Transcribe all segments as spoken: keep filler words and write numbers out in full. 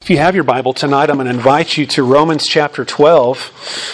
If you have your Bible tonight, I'm going to invite you to Romans chapter twelve.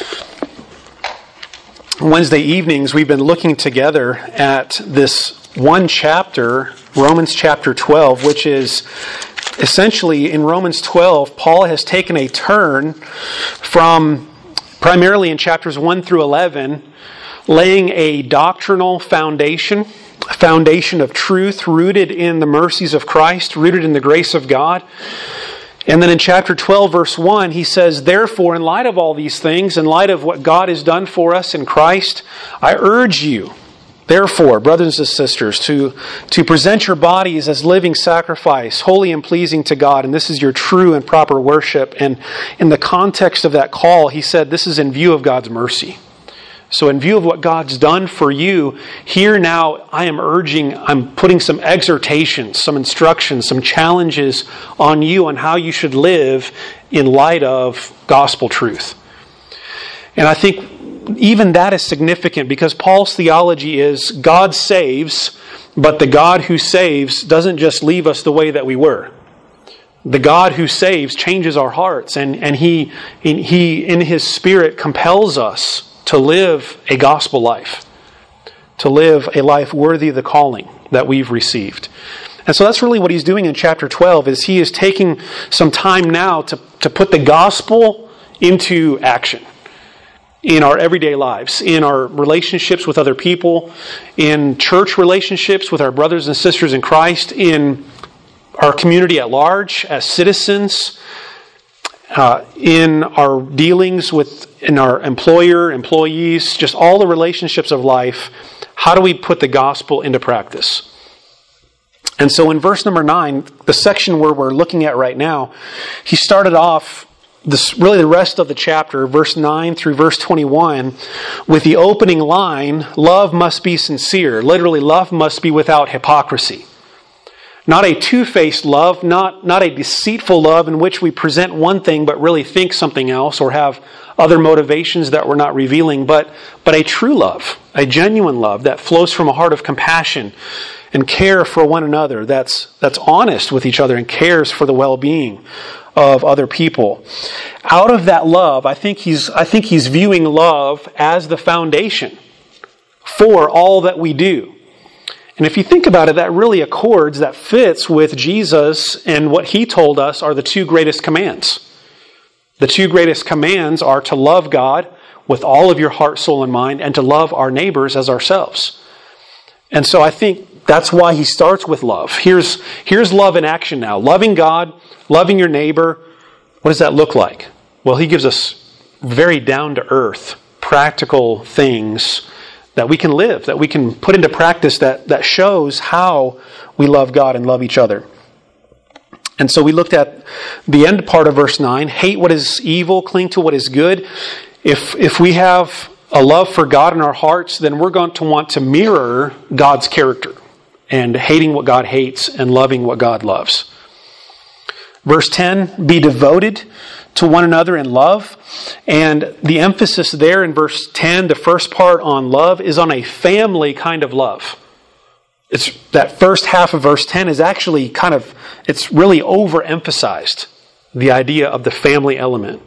Wednesday evenings, we've been looking together at this one chapter, Romans chapter twelve, which is essentially in Romans twelve, Paul has taken a turn from primarily in chapters one through eleven, laying a doctrinal foundation, a foundation of truth rooted in the mercies of Christ, rooted in the grace of God. And then in chapter twelve, verse one, he says, "Therefore, in light of all these things, in light of what God has done for us in Christ, I urge you, therefore, brothers and sisters, to, to present your bodies as living sacrifice, holy and pleasing to God, and this is your true and proper worship." And in the context of that call, he said, this is in view of God's mercy. So in view of what God's done for you, here now I am urging, I'm putting some exhortations, some instructions, some challenges on you on how you should live in light of gospel truth. And I think even that is significant because Paul's theology is God saves, but the God who saves doesn't just leave us the way that we were. The God who saves changes our hearts, and, and he, he, in His Spirit, compels us to live a gospel life, to live a life worthy of the calling that we've received. And so that's really what he's doing in chapter twelve, is he is taking some time now to, to put the gospel into action in our everyday lives, in our relationships with other people, in church relationships with our brothers and sisters in Christ, in our community at large as citizens, Uh, in our dealings with in our employer, employees, just all the relationships of life. How do we put the gospel into practice? And so in verse number nine, the section where we're looking at right now, he started off this really the rest of the chapter, verse nine through verse twenty-one, with the opening line, "Love must be sincere." Literally, love must be without hypocrisy. Not a two-faced love, not, not a deceitful love in which we present one thing but really think something else or have other motivations that we're not revealing, but, but a true love, a genuine love that flows from a heart of compassion and care for one another, that's, that's honest with each other and cares for the well-being of other people. Out of that love, I think he's, I think he's viewing love as the foundation for all that we do. And if you think about it, that really accords, that fits with Jesus and what He told us are the two greatest commands. The two greatest commands are to love God with all of your heart, soul, and mind, and to love our neighbors as ourselves. And so I think that's why He starts with love. Here's, here's love in action now. Loving God, loving your neighbor. What does that look like? Well, He gives us very down-to-earth, practical things that we can live, that we can put into practice that, that shows how we love God and love each other. And so we looked at the end part of verse nine, hate what is evil, cling to what is good. If, if we have a love for God in our hearts, then we're going to want to mirror God's character and hating what God hates and loving what God loves. Verse ten, be devoted to one another in love. And the emphasis there in verse ten, the first part on love, is on a family kind of love. It's that first half of verse ten is actually kind of, it's really overemphasized, the idea of the family element.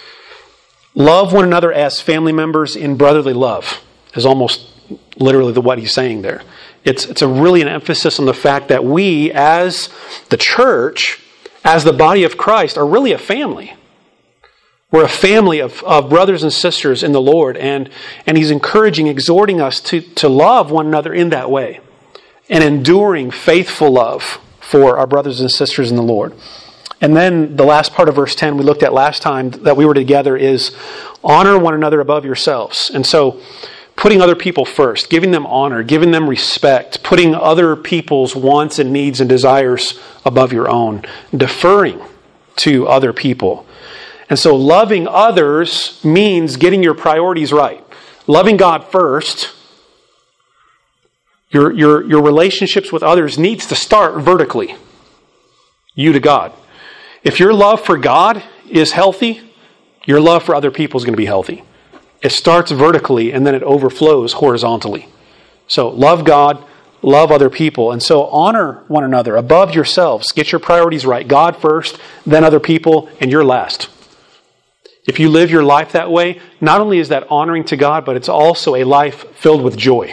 Love one another as family members in brotherly love is almost literally the, what he's saying there. It's, it's a really an emphasis on the fact that we as the church, as the body of Christ, are really a family. We're a family of, of brothers and sisters in the Lord, and, and He's encouraging, exhorting us to, to love one another in that way, and enduring faithful love for our brothers and sisters in the Lord. And then the last part of verse ten we looked at last time that we were together is honor one another above yourselves. And so putting other people first, giving them honor, giving them respect, putting other people's wants and needs and desires above your own, deferring to other people. And so loving others means getting your priorities right. Loving God first, your, your, your relationships with others needs to start vertically. You to God. If your love for God is healthy, your love for other people is going to be healthy. It starts vertically and then it overflows horizontally. So love God, love other people. And so honor one another above yourselves. Get your priorities right. God first, then other people, and you're last. If you live your life that way, not only is that honoring to God, but it's also a life filled with joy.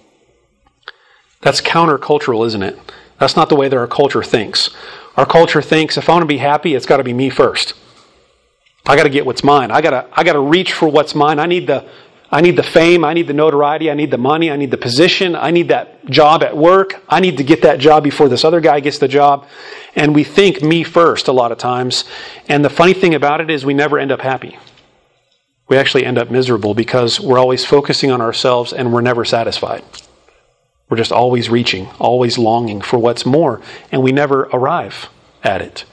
That's countercultural, isn't it? That's not the way that our culture thinks. Our culture thinks if I want to be happy, it's got to be me first. I got to get what's mine. I got to I got to reach for what's mine. I need the I need the fame, I need the notoriety, I need the money, I need the position, I need that job at work. I need to get that job before this other guy gets the job. And we think me first a lot of times. And the funny thing about it is we never end up happy. We actually end up miserable because we're always focusing on ourselves and we're never satisfied. We're just always reaching, always longing for what's more, and we never arrive at it.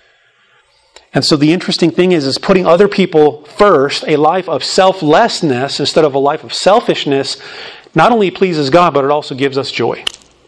And so the interesting thing is, is putting other people first, a life of selflessness instead of a life of selfishness, not only pleases God, but it also gives us joy.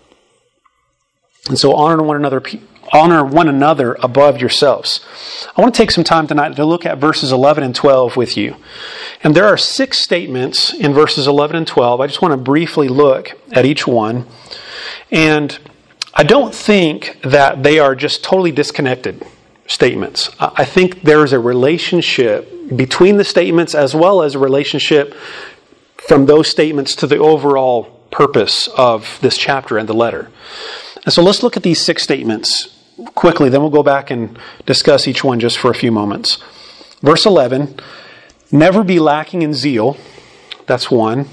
And so honor one another, honor one another above yourselves. I want to take some time tonight to look at verses eleven and twelve with you. And there are six statements in verses eleven and twelve. I just want to briefly look at each one. And I don't think that they are just totally disconnected statements. I think there is a relationship between the statements as well as a relationship from those statements to the overall purpose of this chapter and the letter. And so let's look at these six statements quickly, then we'll go back and discuss each one just for a few moments. Verse eleven, never be lacking in zeal. That's one.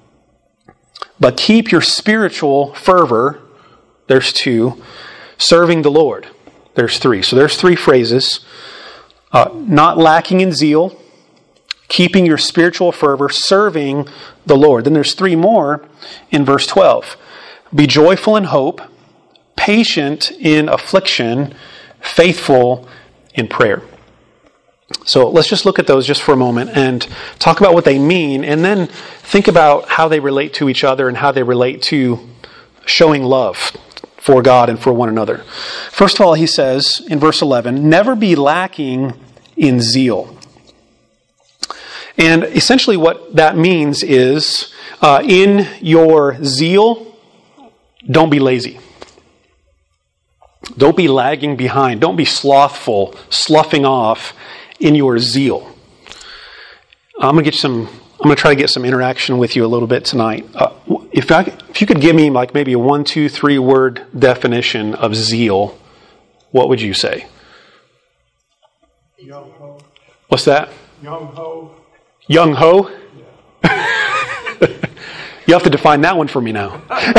But keep your spiritual fervor. There's two. Serving the Lord. There's three. So there's three phrases. Uh, not lacking in zeal, keeping your spiritual fervor, serving the Lord. Then there's three more in verse twelve. Be joyful in hope, patient in affliction, faithful in prayer. So let's just look at those just for a moment and talk about what they mean, and then think about how they relate to each other and how they relate to showing love for God and for one another. First of all, he says in verse eleven, never be lacking in zeal. And essentially what that means is, uh, in your zeal, don't be lazy. Don't be lagging behind. Don't be slothful, sloughing off in your zeal. I'm going to get some. I'm going to try to get some interaction with you a little bit tonight. Uh, if I, if you could give me like maybe a one, two, three word definition of zeal, what would you say? Young ho. What's that? Young ho. Young ho? Yeah. You have to define that one for me now.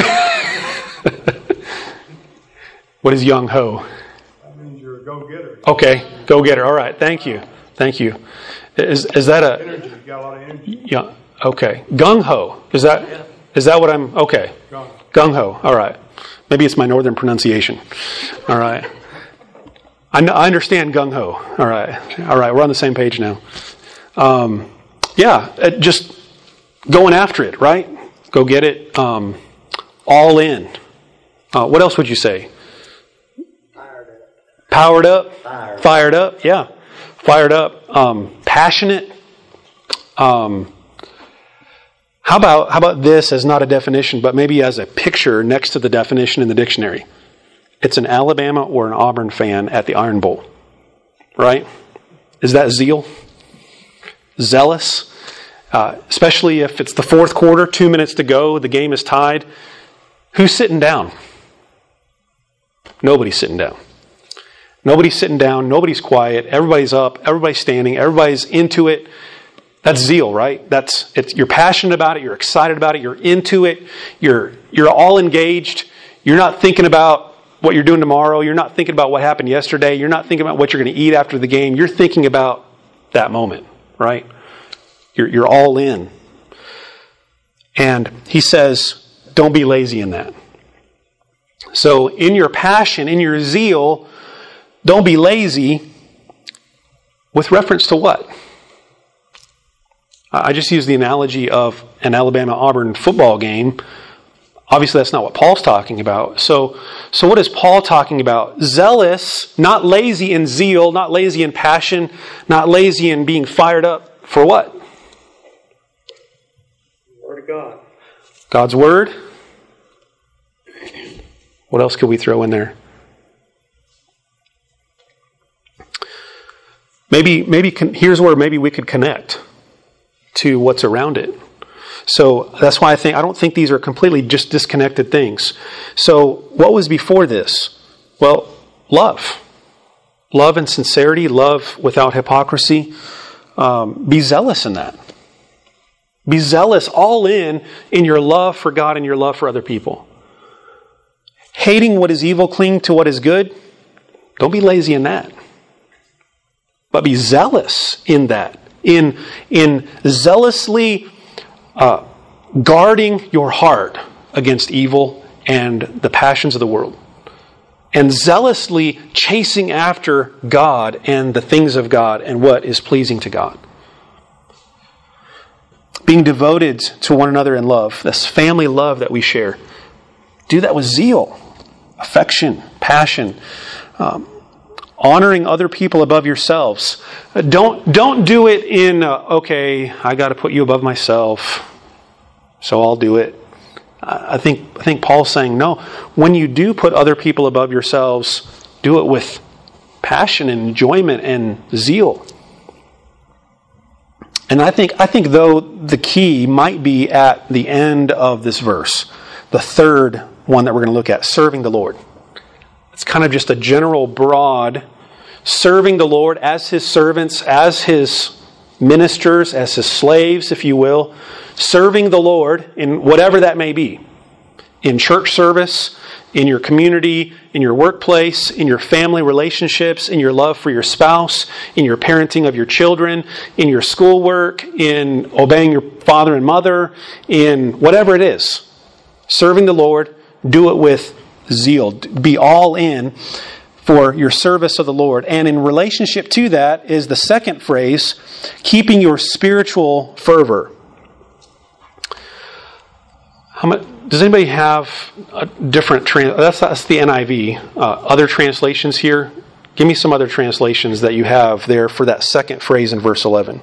What is young ho? That means you're a go-getter. Okay, go-getter. All right, thank you. Thank you. Is is that a... Energy. You got a lot of energy. Yeah. Okay. Gung ho. Is that is that what I'm? Okay. Gung. Gung ho. All right. Maybe it's my northern pronunciation. All right. I, I understand gung ho. All right. All right. We're on the same page now. Um, yeah. Just going after it. Right. Go get it. Um, all in. Uh, what else would you say? Fired up. Powered up. Fired. Fired up. Yeah. Fired up. Um, passionate. Um, how about how about this as not a definition, but maybe as a picture next to the definition in the dictionary? It's an Alabama or an Auburn fan at the Iron Bowl, right? Is that zeal? Zealous? Uh, especially if it's the fourth quarter, two minutes to go, the game is tied. Who's sitting down? Nobody's sitting down. Nobody's sitting down. Nobody's quiet. Everybody's up. Everybody's standing. Everybody's into it. That's zeal, right? That's it's, you're passionate about it. You're excited about it. You're into it. You're you're all engaged. You're not thinking about what you're doing tomorrow. You're not thinking about what happened yesterday. You're not thinking about what you're going to eat after the game. You're thinking about that moment, right? You're you're all in. And he says, don't be lazy in that. So in your passion, in your zeal, don't be lazy. With reference to what? I just used the analogy of an Alabama-Auburn football game. Obviously, that's not what Paul's talking about. So, so what is Paul talking about? Zealous, not lazy in zeal, not lazy in passion, not lazy in being fired up for what? Word of God. God's Word. What else could we throw in there? Maybe, maybe con- here's where maybe we could connect to what's around it. So that's why I think I don't think these are completely just disconnected things. So what was before this? Well, love. Love and sincerity, love without hypocrisy. Um, be zealous in that. Be zealous, all in, in your love for God and your love for other people. Hating what is evil, cling to what is good. Don't be lazy in that. But be zealous in that. In, in zealously uh, guarding your heart against evil and the passions of the world. And zealously chasing after God and the things of God and what is pleasing to God. Being devoted to one another in love. This family love that we share. Do that with zeal, affection, passion. Um, honoring other people above yourselves. Don't, don't do it in, uh, okay, I got to put you above myself, so I'll do it. I think I think Paul's saying, no, when you do put other people above yourselves, do it with passion and enjoyment and zeal. And I think I think though the key might be at the end of this verse, the third one that we're going to look at, serving the Lord. It's kind of just a general broad serving the Lord as His servants, as His ministers, as His slaves, if you will. Serving the Lord in whatever that may be. In church service, in your community, in your workplace, in your family relationships, in your love for your spouse, in your parenting of your children, in your schoolwork, in obeying your father and mother, in whatever it is. Serving the Lord, do it with zeal. Be all in for your service of the Lord. And in relationship to that is the second phrase, keeping your spiritual fervor. How much, does anybody have a different trans? That's, that's the N I V. Uh, other translations here? Give me some other translations that you have there for that second phrase in verse eleven.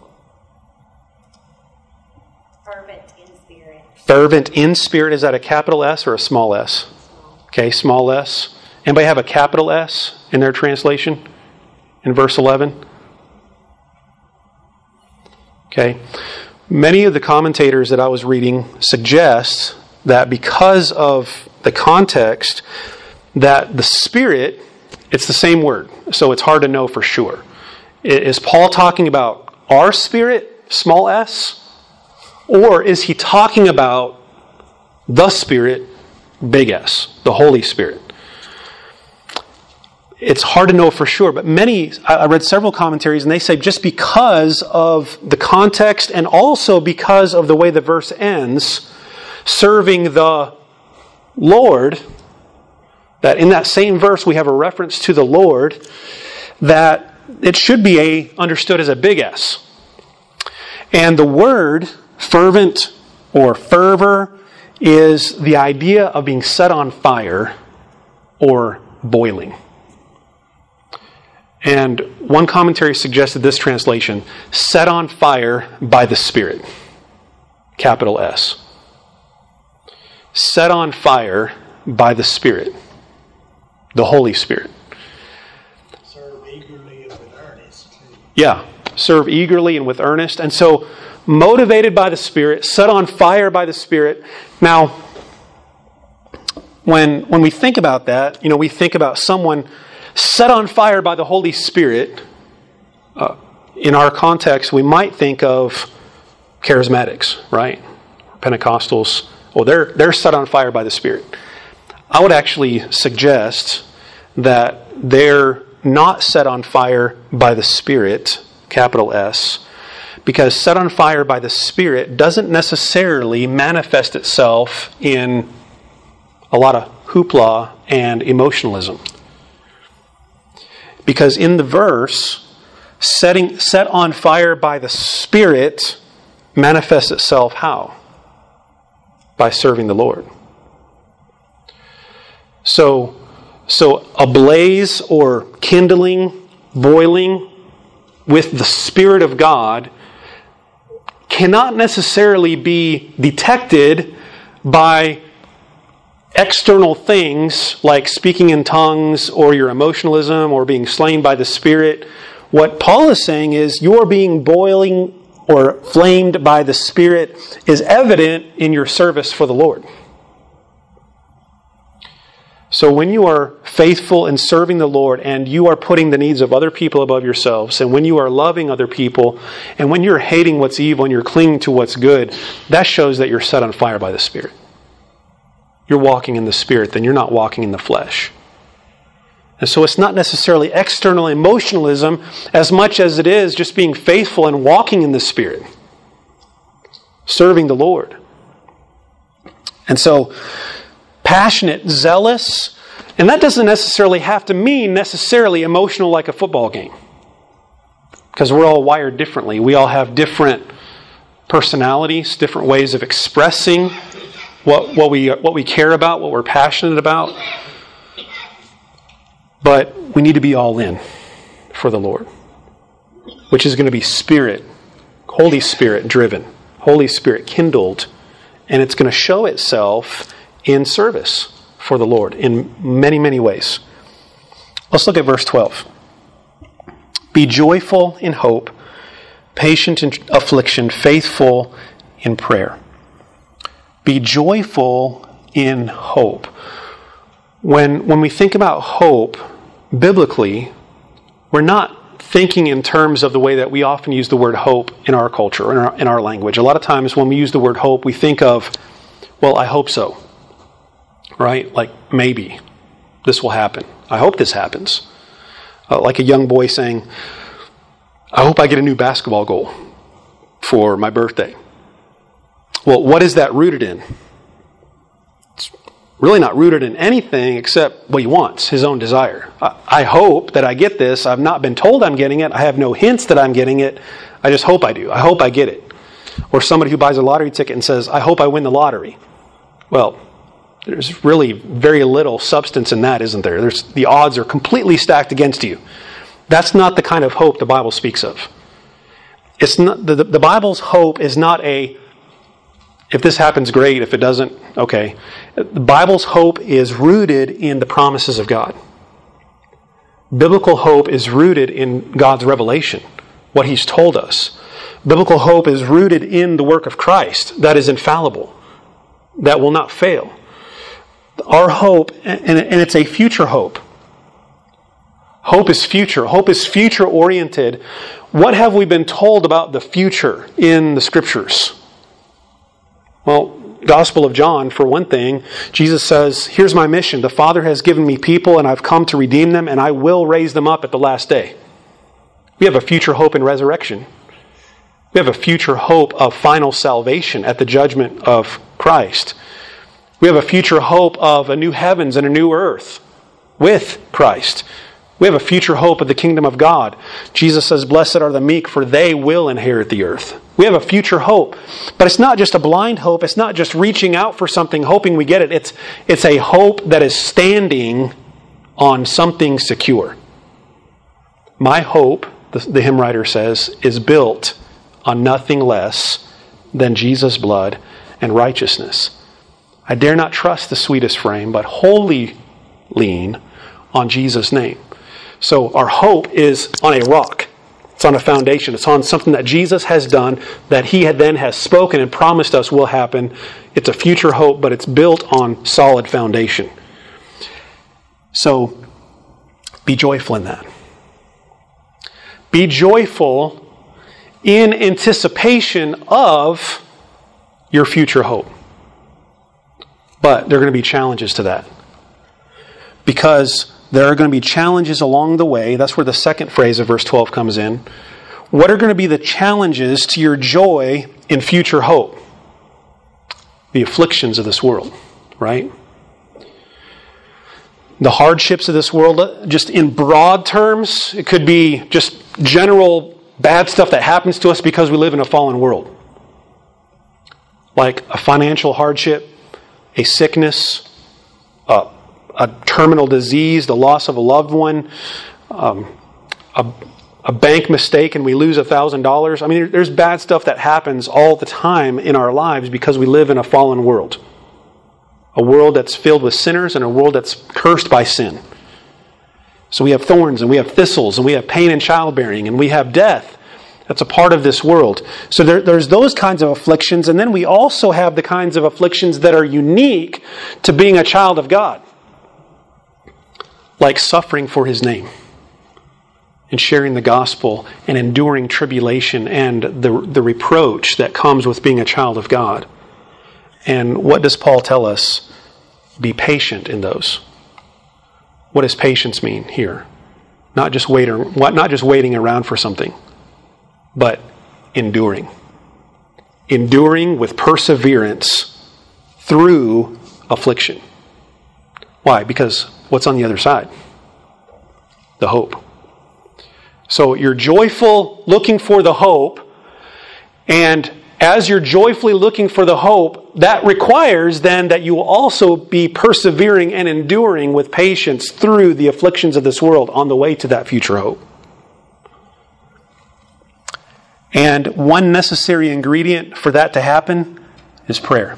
Fervent in spirit. Fervent in spirit. Is that a capital S or a small s? Okay, small s. Anybody have a capital S in their translation in verse eleven? Okay. Many of the commentators that I was reading suggest that because of the context, that the Spirit, it's the same word, so it's hard to know for sure. Is Paul talking about our spirit, small s, or is he talking about the Spirit, big S, the Holy Spirit? It's hard to know for sure, but many, I read several commentaries and they say just because of the context and also because of the way the verse ends, serving the Lord, that in that same verse we have a reference to the Lord, that it should be a, understood as a big S. And the word fervent or fervor is the idea of being set on fire or boiling. And one commentary suggested this translation, set on fire by the Spirit. Capital S. Set on fire by the Spirit. The Holy Spirit. Serve eagerly and with earnest. Yeah, serve eagerly and with earnest. And so, motivated by the Spirit, set on fire by the Spirit. Now, when, when we think about that, you know, we think about someone set on fire by the Holy Spirit. Uh, in our context, we might think of charismatics, right? Pentecostals. Well, they're they're set on fire by the Spirit. I would actually suggest that they're not set on fire by the Spirit, capital S, because set on fire by the Spirit doesn't necessarily manifest itself in a lot of hoopla and emotionalism. Because in the verse, setting set on fire by the Spirit manifests itself how? By serving the Lord. So, so ablaze or kindling, boiling with the Spirit of God cannot necessarily be detected by external things like speaking in tongues or your emotionalism or being slain by the Spirit. What Paul is saying is your being boiling or flamed by the Spirit is evident in your service for the Lord. So when you are faithful in serving the Lord and you are putting the needs of other people above yourselves, and when you are loving other people, and when you're hating what's evil and you're clinging to what's good, that shows that you're set on fire by the Spirit. You're walking in the Spirit, then you're not walking in the flesh. And so it's not necessarily external emotionalism as much as it is just being faithful and walking in the Spirit, serving the Lord. And so passionate, zealous, and that doesn't necessarily have to mean necessarily emotional like a football game. Because we're all wired differently. We all have different personalities, different ways of expressing what, what we what we care about, what we're passionate about. But we need to be all in for the Lord, which is going to be Spirit, Holy Spirit driven, Holy Spirit kindled, and it's going to show itself in service for the Lord in many, many ways. Let's look at verse twelve. Be joyful in hope, patient in affliction, faithful in prayer. Be joyful in hope. When, when we think about hope, biblically, we're not thinking in terms of the way that we often use the word hope in our culture, in our, in our language. A lot of times when we use the word hope, we think of, well, I hope so. Right? Like, maybe this will happen. I hope this happens. Uh, like a young boy saying, I hope I get a new basketball goal for my birthday. Well, what is that rooted in? It's really not rooted in anything except what he wants, his own desire. I, I hope that I get this. I've not been told I'm getting it. I have no hints that I'm getting it. I just hope I do. I hope I get it. Or somebody who buys a lottery ticket and says, I hope I win the lottery. Well, there's really very little substance in that, isn't there? There's, the odds are completely stacked against you. That's not the kind of hope the Bible speaks of. It's not the, the Bible's hope is not a, if this happens, great. If it doesn't, okay. The Bible's hope is rooted in the promises of God. Biblical hope is rooted in God's revelation, what He's told us. Biblical hope is rooted in the work of Christ that is infallible, that will not fail. Our hope, and it's a future hope. Hope is future. Hope is future oriented. What have we been told about the future in the Scriptures? Well, Gospel of John, for one thing, Jesus says, here's my mission. The Father has given me people and I've come to redeem them and I will raise them up at the last day. We have a future hope in resurrection. We have a future hope of final salvation at the judgment of Christ. We have a future hope of a new heavens and a new earth with Christ. We have a future hope of the kingdom of God. Jesus says, blessed are the meek, for they will inherit the earth. We have a future hope. But it's not just a blind hope. It's not just reaching out for something, hoping we get it. It's, it's a hope that is standing on something secure. My hope, the, the hymn writer says, is built on nothing less than Jesus' blood and righteousness. I dare not trust the sweetest frame, but wholly lean on Jesus' name. So our hope is on a rock. It's on a foundation. It's on something that Jesus has done, that He had then has spoken and promised us will happen. It's a future hope, but it's built on solid foundation. So be joyful in that. Be joyful in anticipation of your future hope. But there are going to be challenges to that. Because there are going to be challenges along the way. That's where the second phrase of verse twelve comes in. What are going to be the challenges to your joy in future hope? The afflictions of this world, right? The hardships of this world, just in broad terms, it could be just general bad stuff that happens to us because we live in a fallen world. Like a financial hardship, a sickness, a, a terminal disease, the loss of a loved one, um, a, a bank mistake and we lose a thousand dollars. I mean, there's bad stuff that happens all the time in our lives because we live in a fallen world. A world that's filled with sinners and a world that's cursed by sin. So we have thorns and we have thistles and we have pain in childbearing and we have death. That's a part of this world. So there, there's those kinds of afflictions, and then we also have the kinds of afflictions that are unique to being a child of God. Like suffering for His name and sharing the gospel and enduring tribulation and the, the reproach that comes with being a child of God. And what does Paul tell us? Be patient in those. What does patience mean here? Not just waiting, not just waiting around for something, but enduring. Enduring with perseverance through affliction. Why? Because what's on the other side? The hope. So you're joyful looking for the hope, and as you're joyfully looking for the hope, that requires then that you will also be persevering and enduring with patience through the afflictions of this world on the way to that future hope. And one necessary ingredient for that to happen is prayer.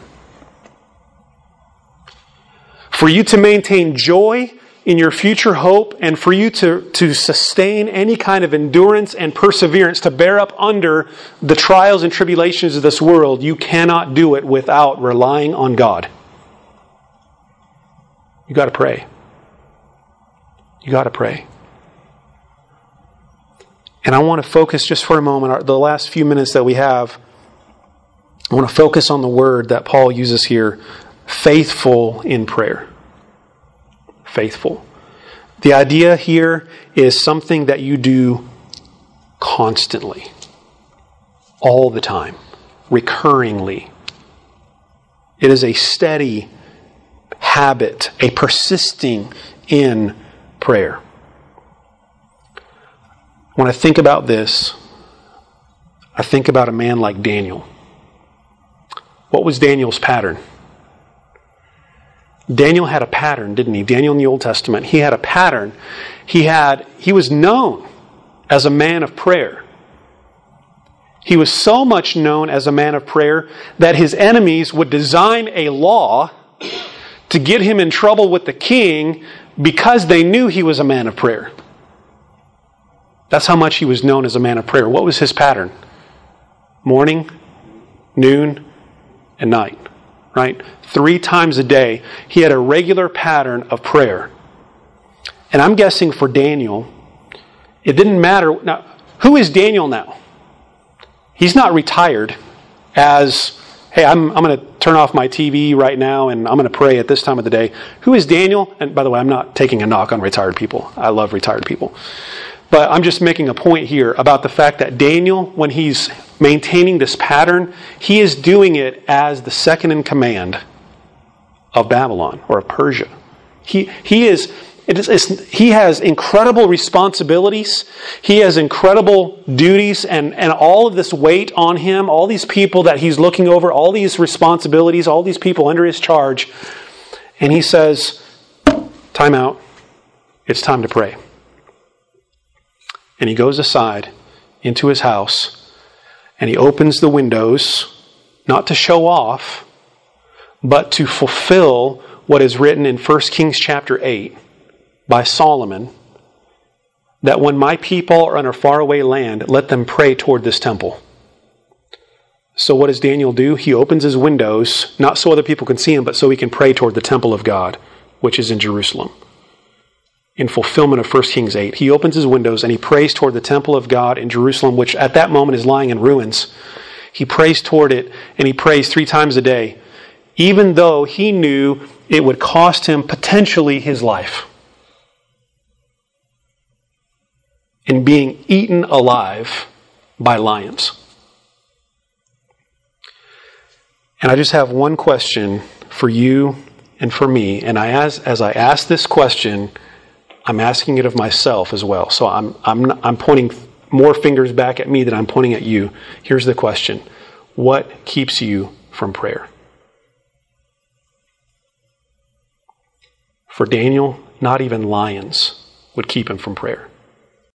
For you to maintain joy in your future hope, and for you to, to sustain any kind of endurance and perseverance to bear up under the trials and tribulations of this world, you cannot do it without relying on God. You got to pray. You got to pray. And I want to focus just for a moment, the last few minutes that we have, I want to focus on the word that Paul uses here, faithful in prayer. Faithful. The idea here is something that you do constantly, all the time, recurringly. It is a steady habit, a persisting in prayer. When I think about this, I think about a man like Daniel. What was Daniel's pattern? Daniel had a pattern, didn't he? Daniel in the Old Testament, he had a pattern. He had, he was known as a man of prayer. He was so much known as a man of prayer that his enemies would design a law to get him in trouble with the king because they knew he was a man of prayer. That's how much he was known as a man of prayer. What was his pattern? Morning, noon, and night. Right? Three times a day, he had a regular pattern of prayer. And I'm guessing for Daniel, it didn't matter. Now, who is Daniel now? He's not retired as, hey, I'm, I'm going to turn off my T V right now and I'm going to pray at this time of the day. Who is Daniel? And by the way, I'm not taking a knock on retired people. I love retired people. But I'm just making a point here about the fact that Daniel, when he's maintaining this pattern, he is doing it as the second in command of Babylon or of Persia. He he is it is it's, he has incredible responsibilities. He has incredible duties and, and all of this weight on him, all these people that he's looking over, all these responsibilities, all these people under his charge. And he says, time out. It's time to pray. And he goes aside into his house and he opens the windows, not to show off, but to fulfill what is written in First Kings chapter eight by Solomon, that when my people are in a faraway land, let them pray toward this temple. So what does Daniel do? He opens his windows, not so other people can see him, but so he can pray toward the temple of God, which is in Jerusalem. In fulfillment of First Kings eight. He opens his windows and he prays toward the temple of God in Jerusalem, which at that moment is lying in ruins. He prays toward it and he prays three times a day, even though he knew it would cost him potentially his life in being eaten alive by lions. And I just have one question for you and for me. And I as, as I ask this question, I'm asking it of myself as well. So I'm I'm I'm pointing more fingers back at me than I'm pointing at you. Here's the question. What keeps you from prayer? For Daniel, not even lions would keep him from prayer.